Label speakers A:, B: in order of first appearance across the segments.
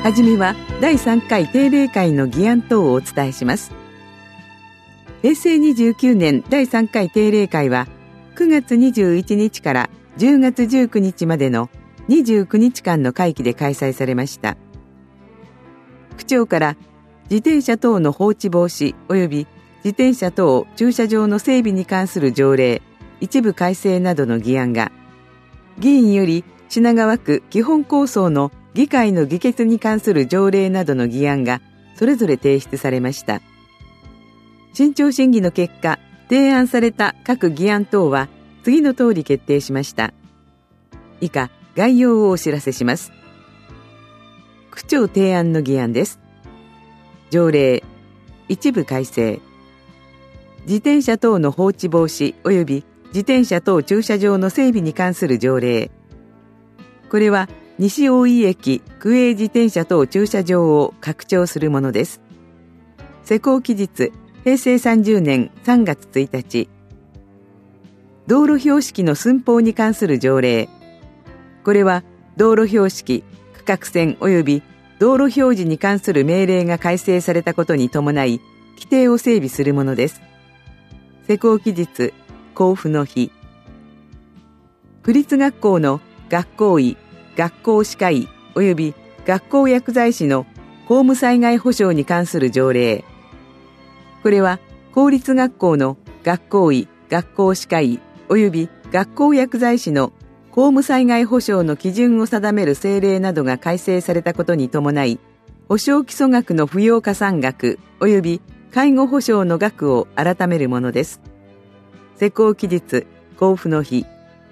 A: はじめは第3回定例会の議案等をお伝えします。平成29年第3回定例会は9月21日から10月19日までの29日間の会期で開催されました。区長から自転車等の放置防止及び自転車等駐車場の整備に関する条例一部改正などの議案が、議員より品川区基本構想の議会の議決に関する条例などの議案がそれぞれ提出されました。慎重審議の結果、提案された各議案等は次の通り決定しました。以下、概要をお知らせします。区長提案の議案です。条例一部改正。自転車等の放置防止及び自転車等駐車場の整備に関する条例。これは西大井駅区営自転車等駐車場を拡張するものです。施行期日、平成30年3月1日。道路標識の寸法に関する条例。これは道路標識、区画線及び道路表示に関する命令が改正されたことに伴い、規定を整備するものです。施行期日、公布の日。区立学校の学校医、学校歯科医及び学校薬剤師の公務災害保障に関する条例。これは公立学校の学校医、学校歯科医及び学校薬剤師の公務災害保障の基準を定める政令などが改正されたことに伴い、保障基礎額の扶養加算額及び介護保障の額を改めるものです。施行期日、公布の日。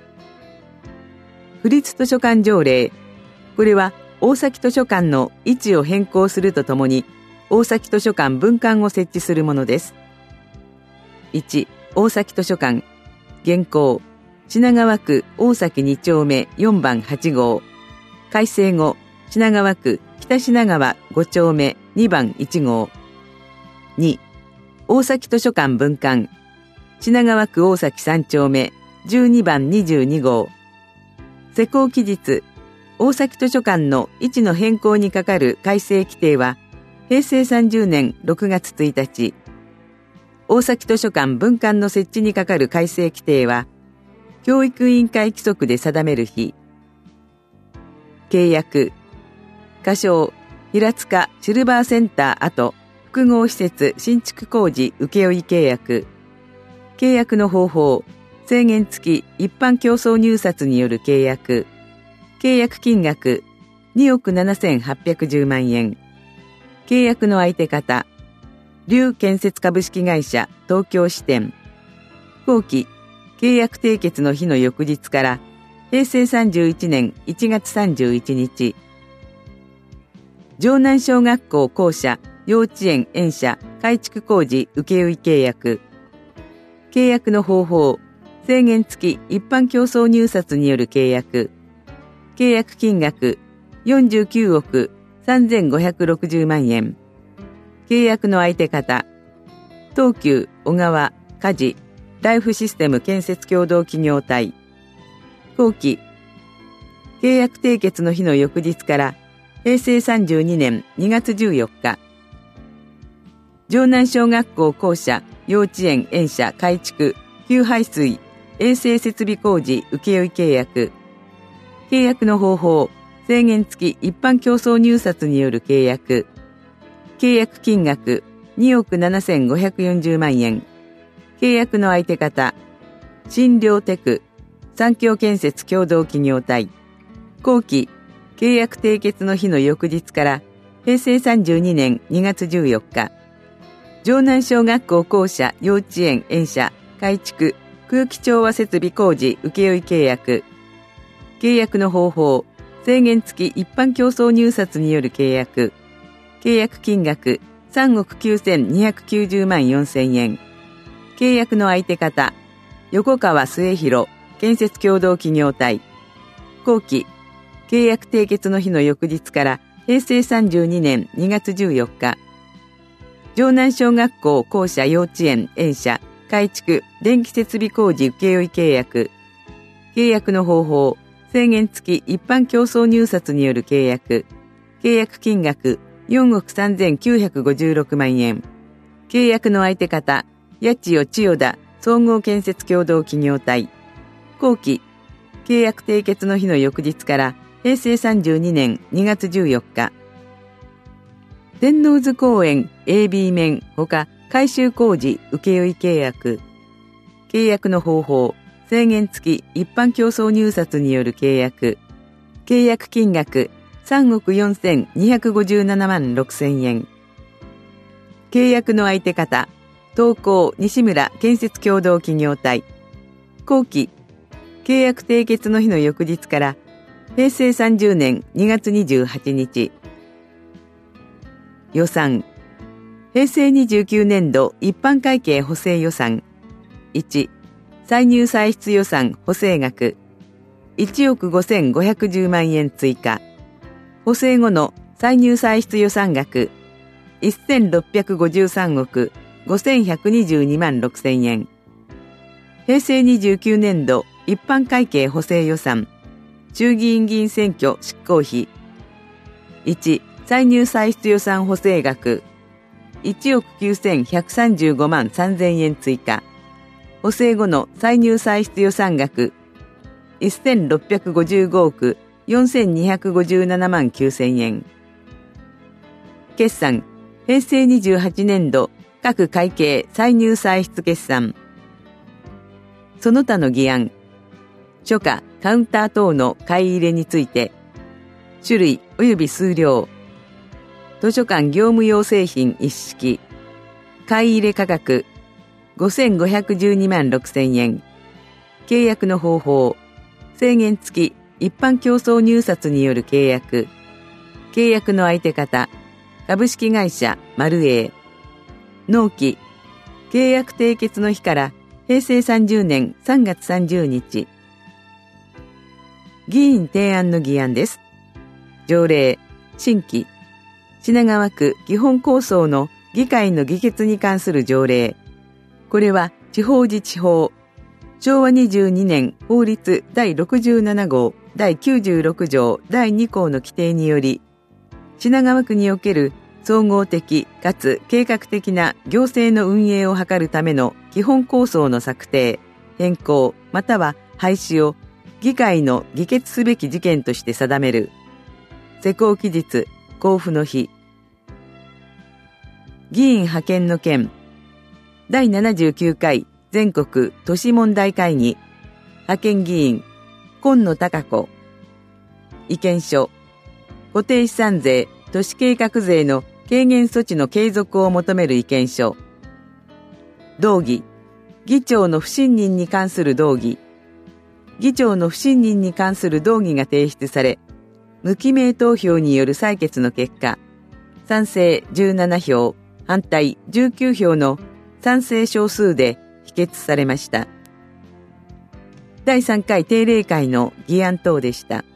A: 府立図書館条例。これは大崎図書館の位置を変更するとともに、大崎図書館分館を設置するものです。1、大崎図書館。現行、品川区大崎2丁目4番8号。改正後、品川区北品川5丁目2番1号。2、大崎図書館分館。品川区大崎3丁目12番22号。施行期日、大崎図書館の位置の変更に係る改正規定は、平成30年6月1日。大崎図書館分館の設置に係る改正規定は、教育委員会規則で定める日。契約。仮称、平塚シルバーセンター跡複合施設新築工事請負契約。契約の方法。制限付き一般競争入札による契約。契約金額2億7810万円。契約の相手方。龍建設株式会社東京支店。後期、契約締結の日の翌日から平成31年1月31日。城南小学校校舎、幼稚園園舎改築工事請負契約。契約の方法。制限付き一般競争入札による契約。契約金額49億3560万円。契約の相手方。東急小川家事ライフシステム建設協同企業体。後期。契約締結の日の翌日から平成32年2月14日。城南小学校校舎幼稚園園舎改築給排水衛生設備工事請負契約。契約の方法。制限付き一般競争入札による契約。契約金額2億7540万円。契約の相手方。新寮テク産業建設共同企業体。後期。契約締結の日の翌日から平成32年2月14日。城南小学校校舎幼稚園園舎改築空気調和設備工事請負契約。契約の方法。制限付き一般競争入札による契約。契約金額3億9290万4000円。契約の相手方。横川末広建設共同企業体。後期。契約締結の日の翌日から平成32年2月14日。城南小学校校舎幼稚園園舎改築電気設備工事請負契約。契約の方法。制限付き一般競争入札による契約。 契約金額4億3956万円。契約の相手方、八千代千代田総合建設共同企業体。後期、契約締結の日の翌日から平成32年2月14日。天王洲公園 AB 面ほか改修工事請負契約。契約の方法、制限付き一般競争入札による契約。契約金額3億4257万6千円。契約の相手方、東光西村建設共同企業体。後期、契約締結の日の翌日から平成30年2月28日。予算。平成29年度一般会計補正予算。1、歳入歳出予算補正額。1億5510万円追加。補正後の歳入歳出予算額。1653億5122万6千円。平成29年度一般会計補正予算。衆議院議員選挙執行費。1、歳入歳出予算補正額。1億9135万3千円追加。補正後の歳入歳出予算額。1655億4257万9千円。決算。平成28年度各会計歳入歳出決算。その他の議案。書価、カウンター等の買い入れについて、種類及び数量。図書館業務用製品一式。買い入れ価格5512万6千円。契約の方法。制限付き一般競争入札による契約。契約の相手方。株式会社マルエー。納期。契約締結の日から平成30年3月30日。議員提案の議案です。条例。新規。品川区基本構想の議会の議決に関する条例。これは地方自治法。昭和22年法律第67号第96条第2項の規定により、品川区における総合的かつ計画的な行政の運営を図るための基本構想の策定、変更または廃止を議会の議決すべき事件として定める。施行期日、公布の日。議員派遣の件。第79回全国都市問題会議。派遣議員、今野貴子。意見書。固定資産税、都市計画税の軽減措置の継続を求める意見書。動議。議長の不信任に関する動議。議長の不信任に関する動議が提出され、無記名投票による採決の結果、賛成17票、反対19票の賛成少数で否決されました。第3回定例会の議案等でした。